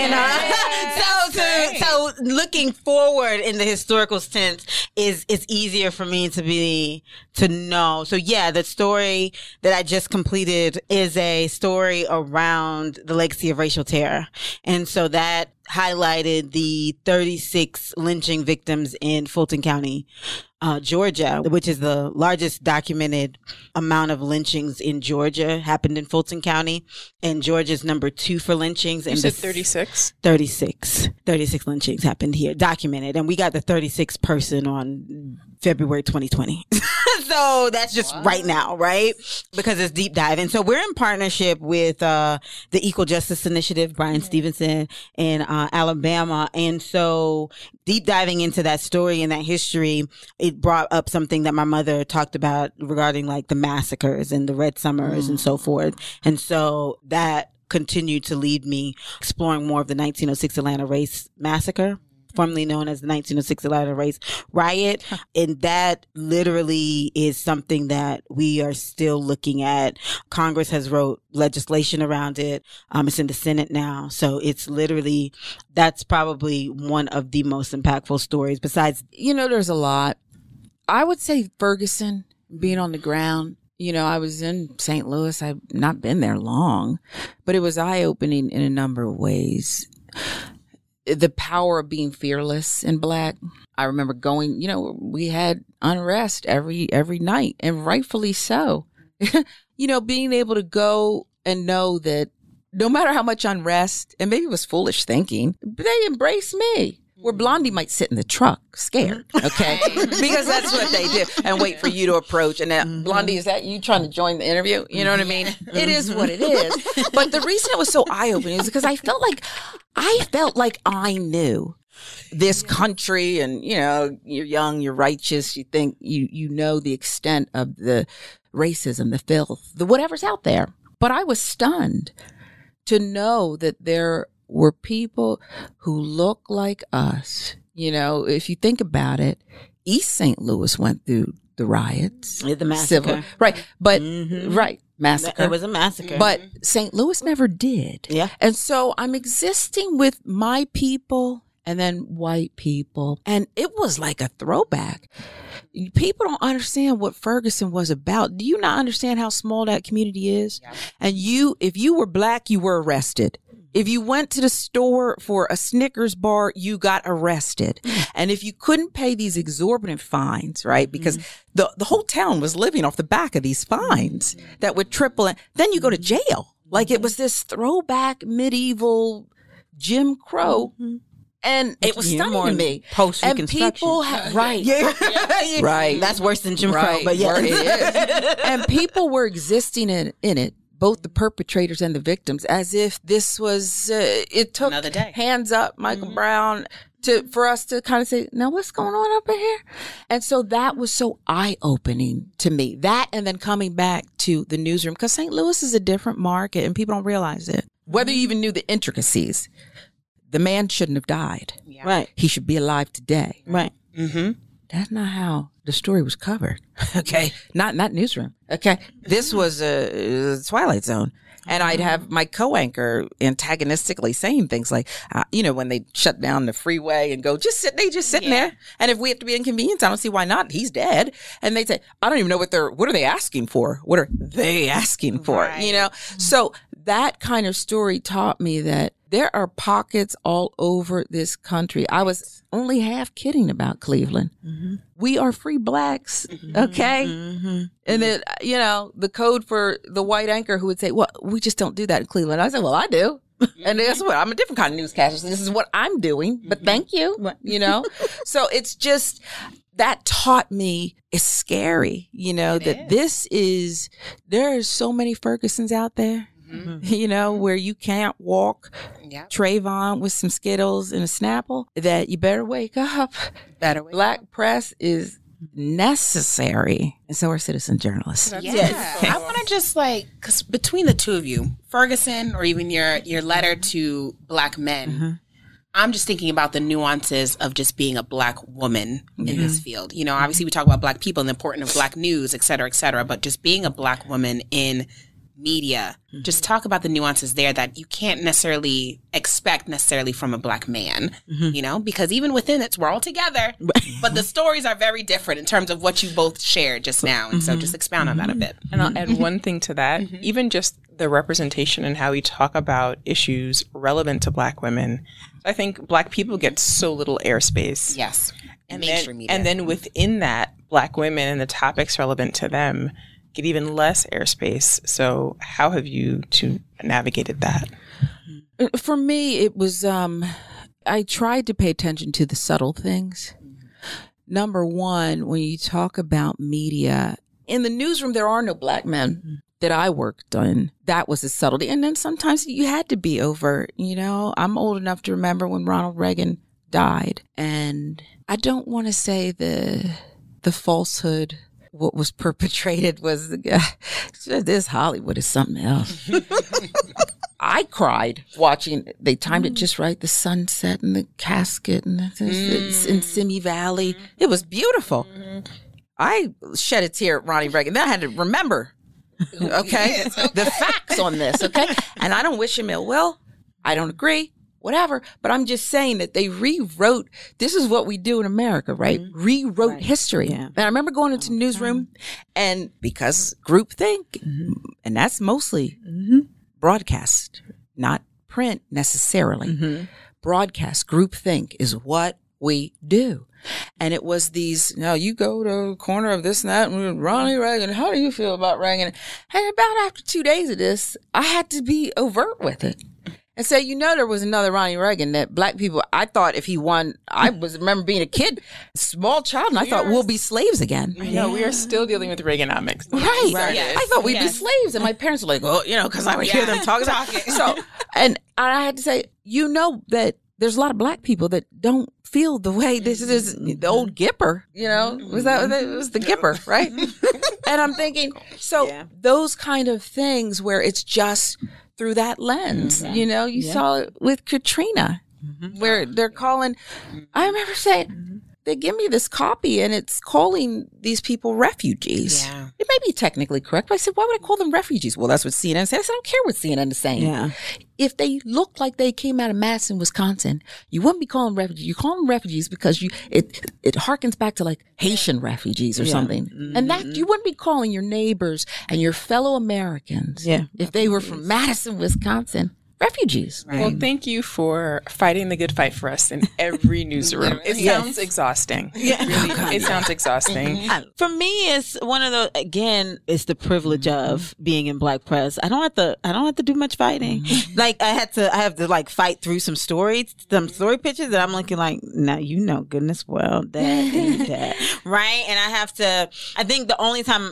and so looking forward in the historical sense is easier for me to know. So yeah, the story that I just completed is a story around the legacy of racial terror. And so that highlighted the 36 lynching victims in Fulton County, Georgia, which is the largest documented amount of lynchings in Georgia, happened in Fulton County. And Georgia's number 2 for lynchings. You said 36? 36 lynchings happened here, documented. And we got the 36th person on February 2020. So that's just right now, right? Because it's deep dive. And so we're in partnership with the Equal Justice Initiative, Brian Stevenson in Alabama. And so deep diving into that story and that history, it brought up something that my mother talked about regarding like the massacres and the Red Summers and so forth. And so that continued to lead me exploring more of the 1906 Atlanta Race Massacre, formerly known as the 1906 Atlanta Race Riot. And that literally is something that we are still looking at. Congress has wrote legislation around it. It's in the Senate now. So it's literally, that's probably one of the most impactful stories besides. There's a lot. I would say Ferguson, being on the ground. I was in St. Louis. I've not been there long, but it was eye-opening in a number of ways. The power of being fearless in Black. I remember going, we had unrest every night, and rightfully so. Being able to go and know that no matter how much unrest, and maybe it was foolish thinking, but they embraced me. Where Blondie might sit in the truck scared, okay? Because that's what they do, and wait for you to approach. And then, Blondie, is that you trying to join the interview? You know what I mean? It is what it is. But the reason it was so eye-opening is because I felt like I knew this country, and, you're young, you're righteous, you think you know the extent of the racism, the filth, the whatever's out there. But I was stunned to know that there were people who look like us. If you think about it, East St. Louis went through the riots. The massacre. Right. But, massacre. It was a massacre. But St. Louis never did. Yeah. And so I'm existing with my people and then white people. And it was like a throwback. People don't understand what Ferguson was about. Do you not understand how small that community is? Yeah. And if you were Black, you were arrested. If you went to the store for a Snickers bar, you got arrested. And if you couldn't pay these exorbitant fines, right, because the whole town was living off the back of these fines that would triple it, then you go to jail. Like it was this throwback medieval Jim Crow. And it was stunning to me. Post-Reconstruction. And people right. Yeah. Right. That's worse than Jim Crow, but yeah. It is. And people were existing in it. Both the perpetrators and the victims, as if this was, it took another day. Hands up, Michael Brown, for us to kind of say, now what's going on up in here? And so that was so eye-opening to me. That, and then coming back to the newsroom, because St. Louis is a different market and people don't realize it. Whether you even knew the intricacies, the man shouldn't have died. Yeah. Right. He should be alive today. Right. Mm-hmm. That's not how the story was covered. Okay. Not newsroom. Okay. This was a Twilight Zone. And I'd have my co-anchor antagonistically saying things like, when they shut down the freeway and go, just sitting there. And if we have to be inconvenienced, I don't see why not. He's dead. And they'd say, I don't even know what are they asking for? What are they asking for? Right. So that kind of story taught me that there are pockets all over this country. I was only half kidding about Cleveland. Mm-hmm. We are free Blacks, okay? Mm-hmm. And then, the code for the white anchor who would say, well, we just don't do that in Cleveland. I said, well, I do. And guess what? I'm a different kind of newscaster. So this is what I'm doing, but thank you, So it's just, that taught me it's scary, that there are so many Fergusons out there. Mm-hmm. Where you can't walk Trayvon with some Skittles and a Snapple, that you better wake up. Black press is necessary. And so are citizen journalists. Yes. I want to just because between the two of you, Ferguson, or even your letter to Black men, I'm just thinking about the nuances of just being a Black woman in this field. Obviously we talk about Black people and the importance of Black news, et cetera, but just being a Black woman in media, just talk about the nuances there that you can't necessarily expect from a Black man, because even within it, we're all together, but the stories are very different in terms of what you both shared just now. And so just expound on that a bit. And I'll add one thing to that, even just the representation and how we talk about issues relevant to Black women. I think Black people get so little airspace. Yes. in mainstream media. And then within that, Black women and the topics relevant to them get even less airspace. So how have you two navigated that? For me, it was, I tried to pay attention to the subtle things. Number one, when you talk about media, in the newsroom, there are no Black men that I worked on. That was a subtlety. And then sometimes you had to be overt. You know, I'm old enough to remember when Ronald Reagan died. And I don't want to say the falsehood, what was perpetrated was this Hollywood is something else. I cried watching, they timed it just right, the sunset and the casket and in Simi Valley. It was beautiful. I shed a tear at Ronnie Reagan. Then I had to remember, okay, the facts on this, okay? And I don't wish him ill will. I don't agree, whatever. But I'm just saying that they rewrote, this is what we do in America, right? Rewrote history. Yeah. And I remember going into the newsroom and because groupthink, and that's mostly broadcast, not print necessarily. Broadcast, groupthink is what we do. And it was these, you go to a corner of this and that, and Ronnie Reagan, how do you feel about Reagan? And about after 2 days of this, I had to be overt with it. And say, there was another Ronnie Reagan that Black people, I thought if he won, remember being a kid, small child, and I thought we'll be slaves again. No, we are still dealing with Reaganomics. Right. I thought we'd be slaves. And my parents were like, because I would hear them talking. So, and I had to say, that there's a lot of Black people that don't feel the way this is the old Gipper, was it was the Gipper, right? And I'm thinking, those kind of things where it's just through that lens, you saw it with Katrina, where they're calling, I remember saying, they give me this copy and it's calling these people refugees. Yeah. It may be technically correct, but I said, why would I call them refugees? Well, that's what CNN said. I said, I don't care what CNN is saying. Yeah. If they look like they came out of Madison, Wisconsin, you wouldn't be calling them refugees. You call them refugees because it harkens back to like Haitian refugees or something. And that you wouldn't be calling your neighbors and your fellow Americans if they were from Madison, Wisconsin. Refugees. Right. Well, thank you for fighting the good fight for us in every newsroom. It sounds exhausting. Yeah. It sounds exhausting. For me, it's one of the, again, it's the privilege of being in Black press. I don't have to do much fighting. Like I have to like fight through some story pitches that I'm looking like, now goodness well that. Right? And I think the only time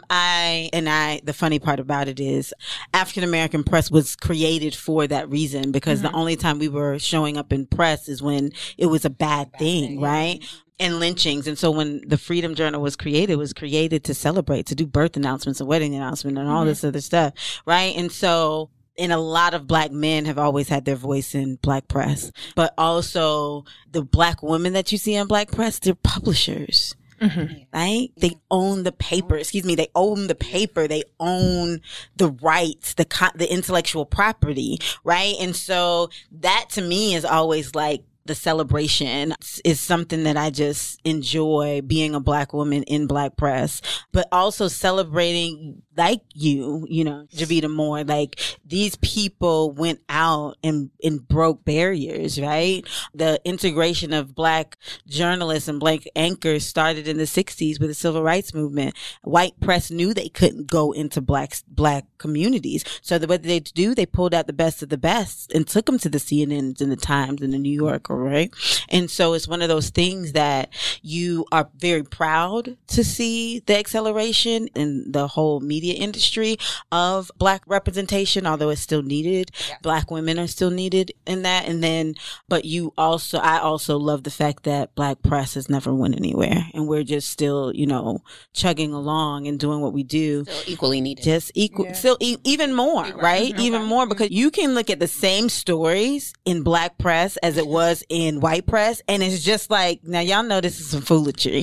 the funny part about it is African American press was created for that reason, because the only time we were showing up in press is when it was a bad thing, right? And lynchings. And so when the Freedom Journal was created, it was created to celebrate, to do birth announcements and wedding announcements and all this other stuff, right? And so, and a lot of Black men have always had their voice in Black press, but also the Black women that you see in Black press, they're publishers. Right? They own the paper. They own the paper. They own the rights, the intellectual property, right? And so that to me is always like the celebration is something that I just enjoy, being a Black woman in Black press, but also celebrating like Javita Moore, like these people went out and broke barriers, right? The integration of Black journalists and Black anchors started in the 60s with the Civil Rights Movement. White press knew they couldn't go into Black communities. So what did they do? They pulled out the best of the best and took them to the CNNs and the Times and the New Yorker, right? And so it's one of those things that you are very proud to see the acceleration in the whole media industry of Black representation, although it's still needed. Yeah. Black women are still needed in that. And then, but I also love the fact that Black press has never went anywhere. And we're just still, chugging along and doing what we do. Still equally needed. Just equal, still even more, right? Okay. Even more, because you can look at the same stories in Black press as it was in white press. And it's just like, now y'all know this is some foolery.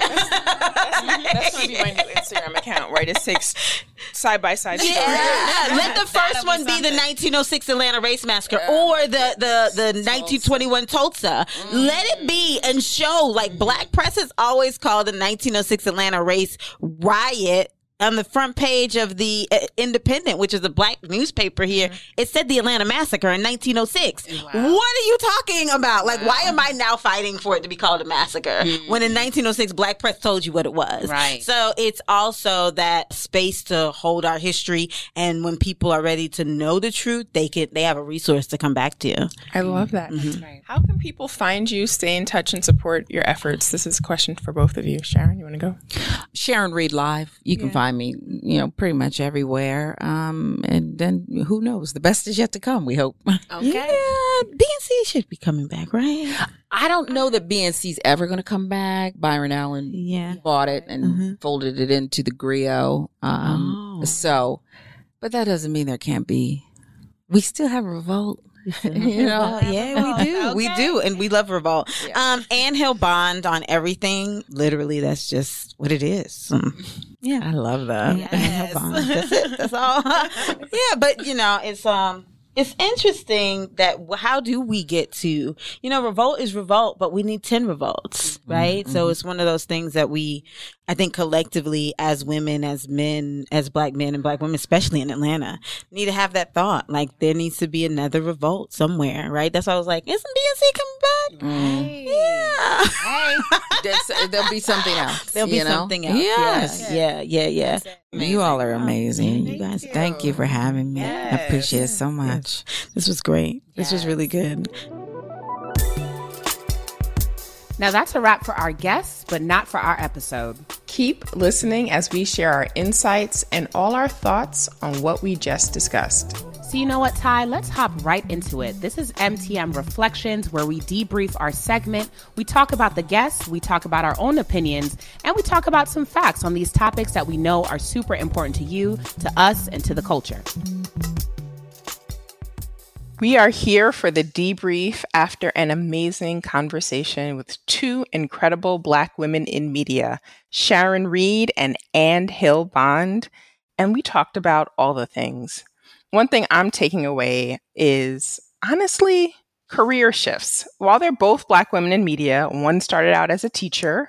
That's going to be my new Instagram account, right? It takes side-by-side stories. Yeah. Let the first one be the 1906 Atlanta Race Massacre or the 1921 Tulsa. Let it be and show, like, Black press has always called the 1906 Atlanta Race Riot on the front page of the Independent, which is a black newspaper here, it said the Atlanta Massacre in 1906. Wow. What are you talking about? Like, why am I now fighting for it to be called a massacre when in 1906 black press told you what it was? Right. So it's also that space to hold our history, and when people are ready to know the truth, they have a resource to come back to. I love that. That's right. How can people find you, stay in touch, and support your efforts? This is a question for both of you. Sharon, you want to go? Sharon Reed Live. You can find me, pretty much everywhere. And then who knows? The best is yet to come, we hope. Okay. Yeah, BNC should be coming back, right? I don't know that BNC's ever going to come back. Byron Allen bought it and folded it into the Griot. But that doesn't mean there can't be. We still have Revolt. Yeah, we do. Okay. We do. And we love Revolt. Yeah. Ann Hill Bond on everything. Literally, that's just what it is. Yeah, I love that. Yes. Ann Hill Bond. That's it. That's all. Yeah, but it's interesting that how do we get to, Revolt is Revolt, but we need 10 revolts, right? Mm-hmm. So it's one of those things that I think collectively as women, as men, as black men and black women, especially in Atlanta, need to have that thought. Like there needs to be another revolt somewhere, right? That's why I was like, isn't BNC coming back? Yeah. Hey. There'll be something else. There'll be something else. Yes. Yeah. You all are amazing. You guys, thank you for having me. Yes. I appreciate it so much. This was great. This was really good. Now that's a wrap for our guests, but not for our episode. Keep listening as we share our insights and all our thoughts on what we just discussed. So you know what, Ty? Let's hop right into it. This is MTM Reflections, where we debrief our segment. We talk about the guests, we talk about our own opinions, and we talk about some facts on these topics that we know are super important to you, to us, and to the culture. We are here for the debrief after an amazing conversation with two incredible Black women in media, Sharon Reed and Ann Hill Bond, and we talked about all the things. One thing I'm taking away is, honestly, career shifts. While they're both Black women in media, one started out as a teacher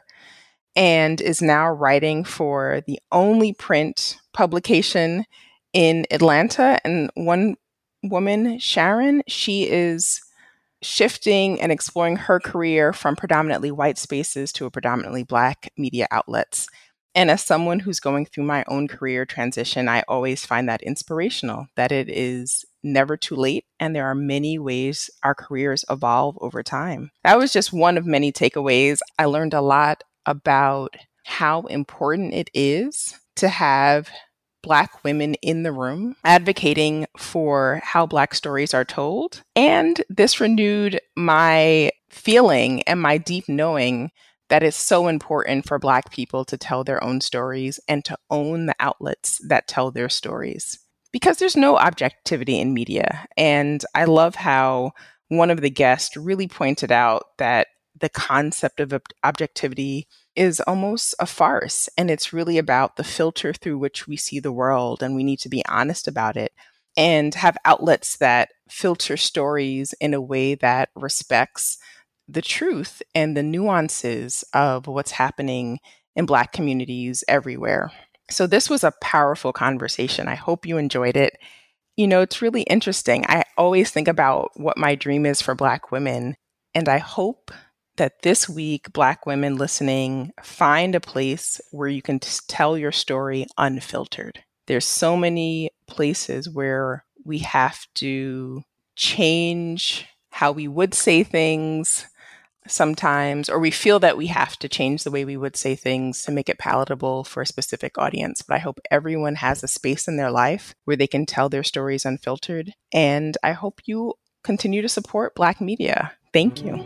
and is now writing for the only print publication in Atlanta, and one woman, Sharon, she is shifting and exploring her career from predominantly white spaces to a predominantly Black media outlets. And as someone who's going through my own career transition, I always find that inspirational, that it is never too late. And there are many ways our careers evolve over time. That was just one of many takeaways. I learned a lot about how important it is to have Black women in the room advocating for how Black stories are told. And this renewed my feeling and my deep knowing that it's so important for Black people to tell their own stories and to own the outlets that tell their stories. Because there's no objectivity in media. And I love how one of the guests really pointed out that the concept of objectivity is almost a farce. And it's really about the filter through which we see the world. And we need to be honest about it and have outlets that filter stories in a way that respects the truth and the nuances of what's happening in Black communities everywhere. So this was a powerful conversation. I hope you enjoyed it. It's really interesting. I always think about what my dream is for Black women. And I hope that this week, Black women listening find a place where you can tell your story unfiltered. There's so many places where we have to change how we would say things sometimes, or we feel that we have to change the way we would say things to make it palatable for a specific audience. But I hope everyone has a space in their life where they can tell their stories unfiltered. And I hope you continue to support Black media. Thank you.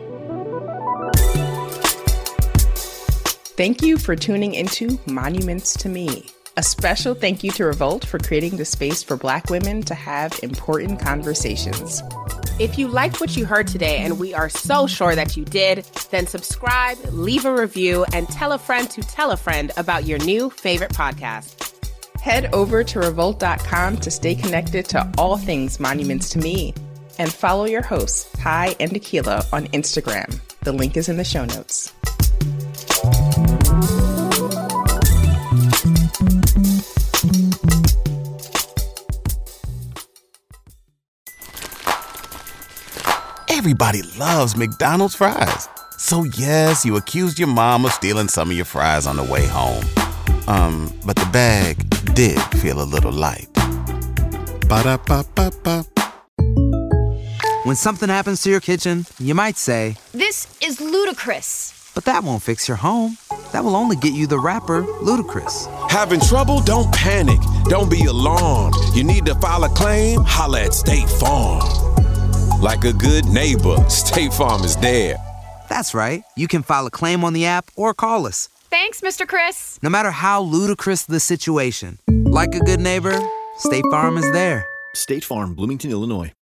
Thank you for tuning into Monuments to Me. A special thank you to Revolt for creating the space for Black women to have important conversations. If you liked what you heard today, and we are so sure that you did, then subscribe, leave a review, and tell a friend to tell a friend about your new favorite podcast. Head over to revolt.com to stay connected to all things Monuments to Me, and follow your hosts, Ty and Tequila, on Instagram. The link is in the show notes. Everybody loves McDonald's fries. So yes, you accused your mom of stealing some of your fries on the way home. But the bag did feel a little light. Ba-da-ba-ba-ba. When something happens to your kitchen, you might say, This is ludicrous. but that won't fix your home. That will only get you the rapper, Ludacris. Having trouble? Don't panic. Don't be alarmed. You need to file a claim? Holla at State Farm. Like a good neighbor, State Farm is there. That's right. You can file a claim on the app or call us. Thanks, Mr. Chris. No matter how ludicrous the situation, like a good neighbor, State Farm is there. State Farm, Bloomington, Illinois.